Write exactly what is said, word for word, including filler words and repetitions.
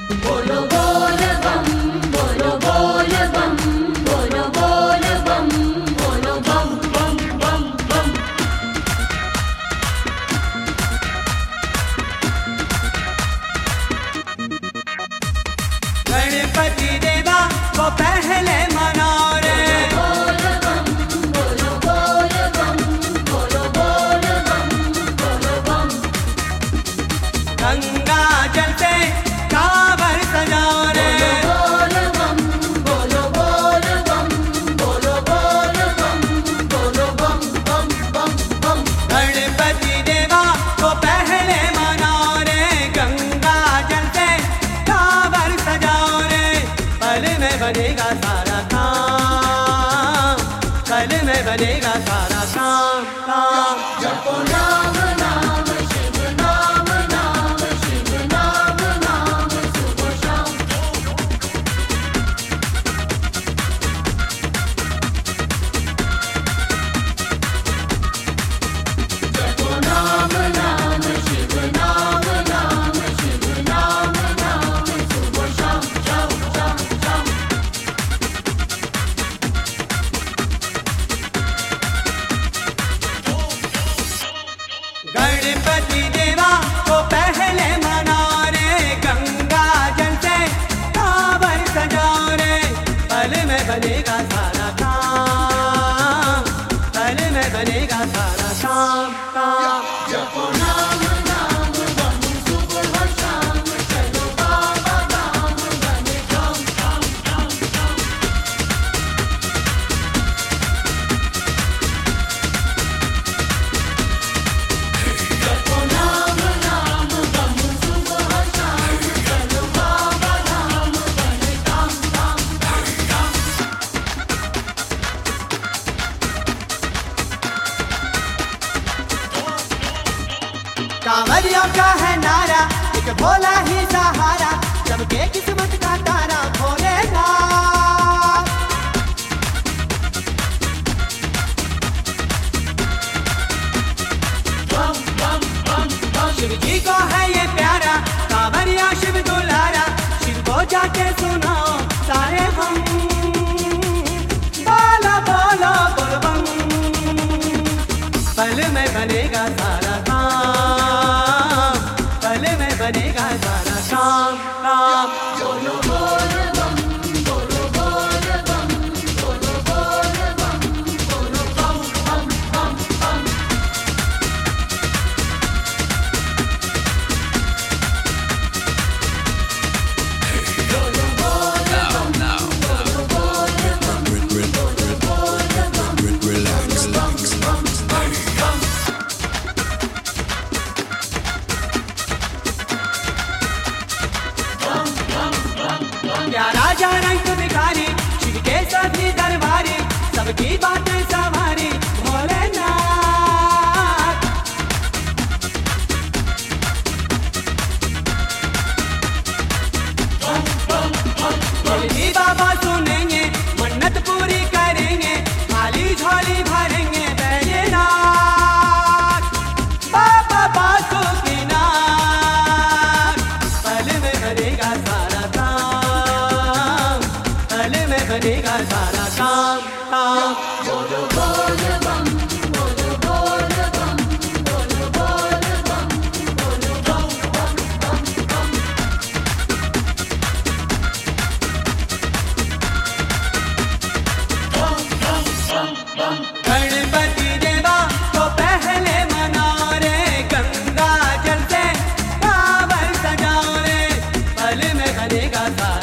बोलो बोल बम, बोलो बोल बम, बोलो बोल बम, बोलो बम बम बम बम। गणपति देवा को पहले मनाओ रे। बोल बम, बोलो बोल बम, बोलो बोल बम, बोलो बम। गंगा जल से कांवर सजाओ रे। बोल बम, बोलो बोल बम, बोलो बोल बम, बोलो बम बम बम बम। गणपति देवा को पहले मनाओ रे। गंगा जल से कांवर सजाओ रे। पल में बनेगा सारा काम, पल में बनेगा सारा काम काम। जपो नाम नाम शिव नाम नाम शिव नाम नाम सुबह शाम। जपो नाम नाम शिव नाम नाम शिव नाम नाम सुबह शाम शाम शाम शाम। गणपति देवा को पहले मनाओ रे। गंगा जल से कांवर सजाओ रे। पल में बनेगा सारा काम, पल में बनेगा सारा काम काम। जपो नाम नाम बम सुबह शाम। चलो बाबा धाम बने काम काम काम काम। जपो नाम नाम बम सुबह शाम। चलो बाबा धाम बने काम काम काम काम। कांवरियों का है नारा, एक भोला ही सहारा, सबके किस्मत का तारा भोलेनाथ। बम बम बम बम। शिव जी को है ये प्यारा, कांवरिया शिव दुलारा। शिव को जाके सुनाओ सारे हम, बोलो बोलो बोल बम। पल में बनेगा सारा काम, पल में बनेगा सारा काम काम। बोलो बोल बम, बोलो बोल बम, बोलो बोल बम, बोलो बम बम बम बम। बोलो बोल बम, बोलो बोल बम, बोलो बोल बम, Relax, relax, बम बम बम। बम बम बम बम। क्या राजा रंग भिखारी, शिव के सभी दरबारी, सबकी बातें सवारी भोलेनाथ। बम बम बम बम। जी बाबा सुनेंगे, मन्नत पूरी करेंगे, खाली झोली भरेंगे बैजनाथ। बाबा बासुकीनाथ। पल में बनेगा सारा काम, पल में बनेगा सारा काम काम। बोलो बोल बम, बोलो बोल बम, बोलो बोल बम, बोलो बम बम बम बम। बम बम बम बम। गणपति देवा को पहले मनाओ रे। गंगा जल से कांवर सजाओ रे। पल में बनेगा सारा